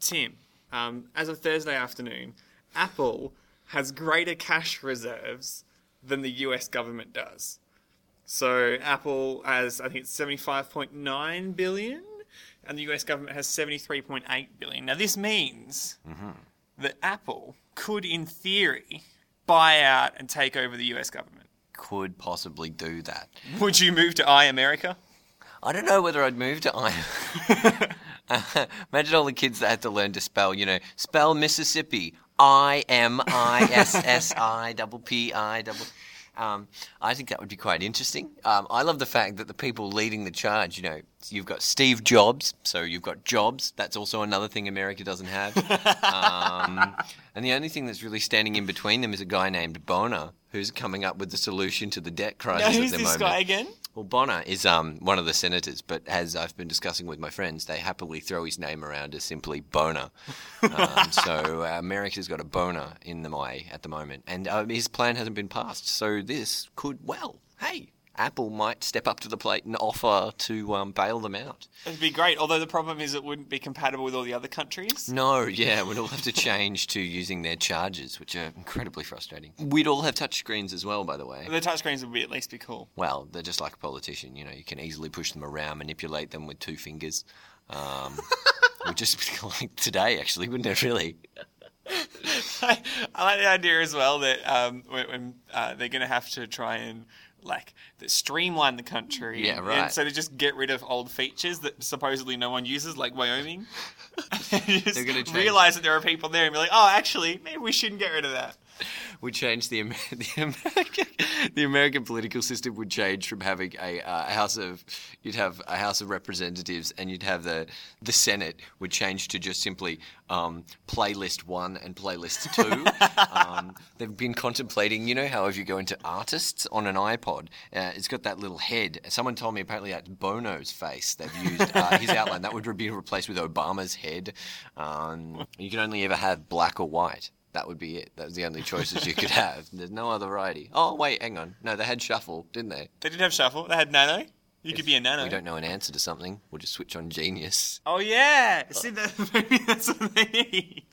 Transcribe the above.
Tim, as of Thursday afternoon, Apple has greater cash reserves than the US government does. So Apple has, I think it's 75.9 billion, and the US government has 73.8 billion. Now this means that Apple could, in theory, buy out and take over the US government. Could possibly do that. Would you move to America? I don't know whether I'd move to Imagine all the kids that had to learn to spell, spell Mississippi. IMISSIPPI. I think that would be quite interesting. I love the fact that the people leading the charge, you've got Steve Jobs, so you've got Jobs. That's also another thing America doesn't have. And the only thing that's really standing in between them is a guy named Bonar, who's coming up with the solution to the debt crisis at the moment. Who's this guy again? Well, Bonar is one of the senators, but as I've been discussing with my friends, they happily throw his name around as simply Bonar. So America's got a Bonar in the way at the moment, and his plan hasn't been passed. So this could, Apple might step up to the plate and offer to bail them out. It'd be great, although the problem is it wouldn't be compatible with all the other countries. No, we'd all have to change to using their chargers, which are incredibly frustrating. We'd all have touchscreens as well, by the way. The touchscreens would at least be cool. Well, they're just like a politician, you can easily push them around, manipulate them with 2 fingers. Would just be like today, actually, wouldn't it, really? I like the idea as well that when they're going to have to try and streamline the country. Yeah, right. And so to just get rid of old features that supposedly no one uses, like Wyoming. They're going to realise that there are people there and be like, oh, actually, maybe we shouldn't get rid of that. Would change the American political system would change from having you'd have a House of Representatives, and you'd have the Senate would change to just simply playlist 1 and playlist 2. They've been contemplating, how if you go into artists on an iPod, it's got that little head. Someone told me apparently that's Bono's face. They've used his outline. That would be replaced with Obama's head. You can only ever have black or white. That would be it. That was the only choices you could have. There's no other variety. Oh, wait, hang on. No, they had shuffle, didn't they? They did have shuffle. They had nano. You could be a nano. We don't know an answer to something. We'll just switch on Genius. Oh, yeah. See, maybe that's what they need.